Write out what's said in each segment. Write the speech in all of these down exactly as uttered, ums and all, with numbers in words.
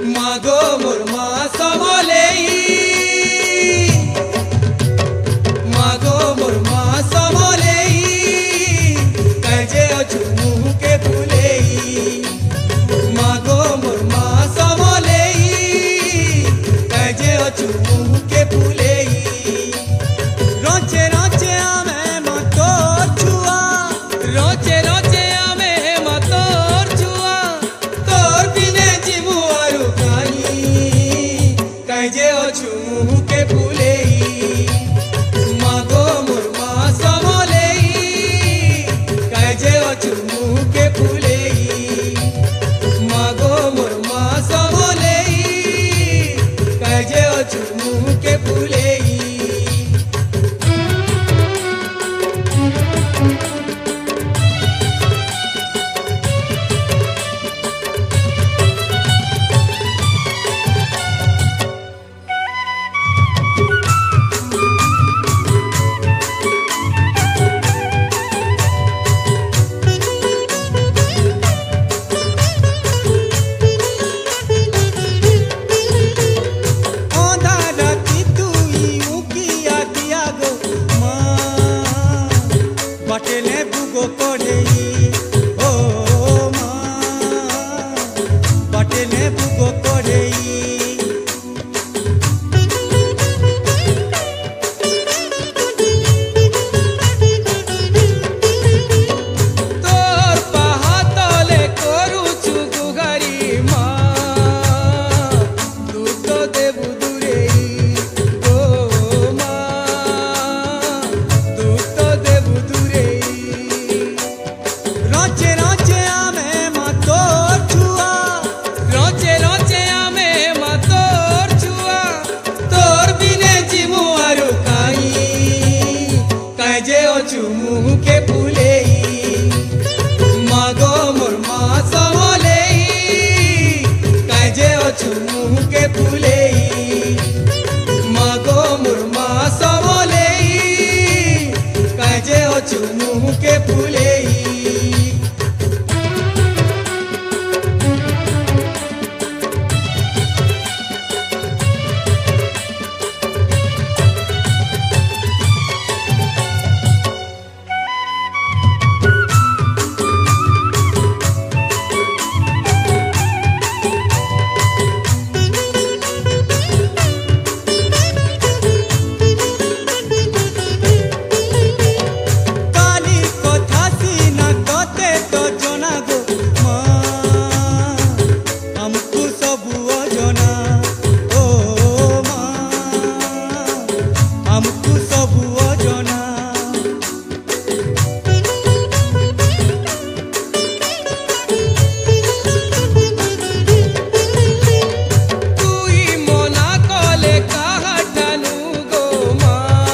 মাগো মোর মা সমলেই মাগো মোর মা সমলেই কাজে অছু মুখে ফুলেই মাগো মোর মা সমলেই কাজে অছু মুখে ফুলেই রচে রচে আমে মতোর ছুয়া রচে রচে আমে মতোর ছুয়া তোর বিনে জিমু আরু কাই কাজে অছু মুখে ফুলেই মাগো মোর মা সমলেই কাজে অছু মুখে ফুলেই মাগো মোর মা সমলেই কাজে অছু মুখে ফুলেই বাটেলে বুগো করেই ও মা বাটেলে বুগো করেই তোর পাহাতলে করুছু গুহারি মা দুধ দেবু দূরেই ও মা দুধ দেবু দূরেই রচে রচে আমে মতোর ছুয়া রচে রচে আমে মতোর ছুয়া তোর বিনে জিমু আরু কাই কাজে অছু মুখে ফুলেই মাগো মোর মা সমলেই কাজে অছু মুখে ফুলেই মাগো মোর মা সমলেই কাজে অছু মুখে ফুলেই কালি কথা সিনা কতে তো জনা গো মা আমকু সবু অজনা ও মা আমকু সবু অজনা তুই মনা কলে কাহাঠানু গো মা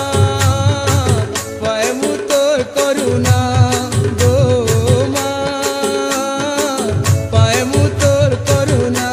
পায় মু তোর করুণা গো মা পায় মু তোর করুণা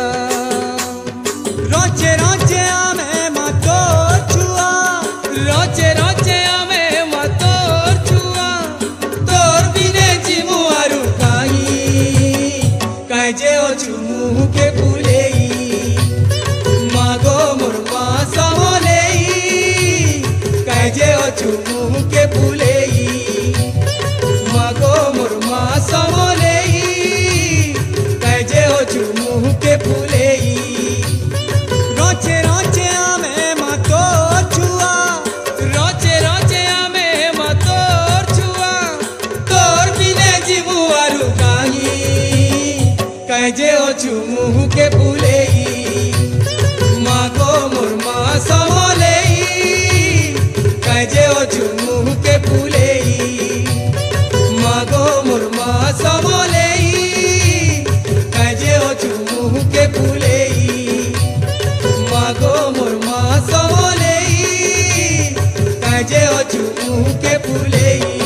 রচে রচে আমে মতোর ছুয়া রচে রচে আমে মতোর ছুয়া তোর বিনে জিমু আরু কাই কাজে অছু মুখে ফুলেই মাগো মোর মা সমলেই কাজে অছু মুখে ফুলেই মাগো মোর মা সমলেই কাজে অছু মুখে ফুলেই রচে রচে আমে মতোর ছুয়া রচে রচে আমে মতোর ছুয়া তোর বিনে জিমু আরু কাই কাজে অছু মুখে ফুলেই মাগো মোর মা সমলেই কাজে অছু মুখে ফুলেই মাগো মোর মা সমলেই কাজে অছু মুখে ফুলেই মাগো মোর মা সমলেই কাজে অছু মুখে ফুলেই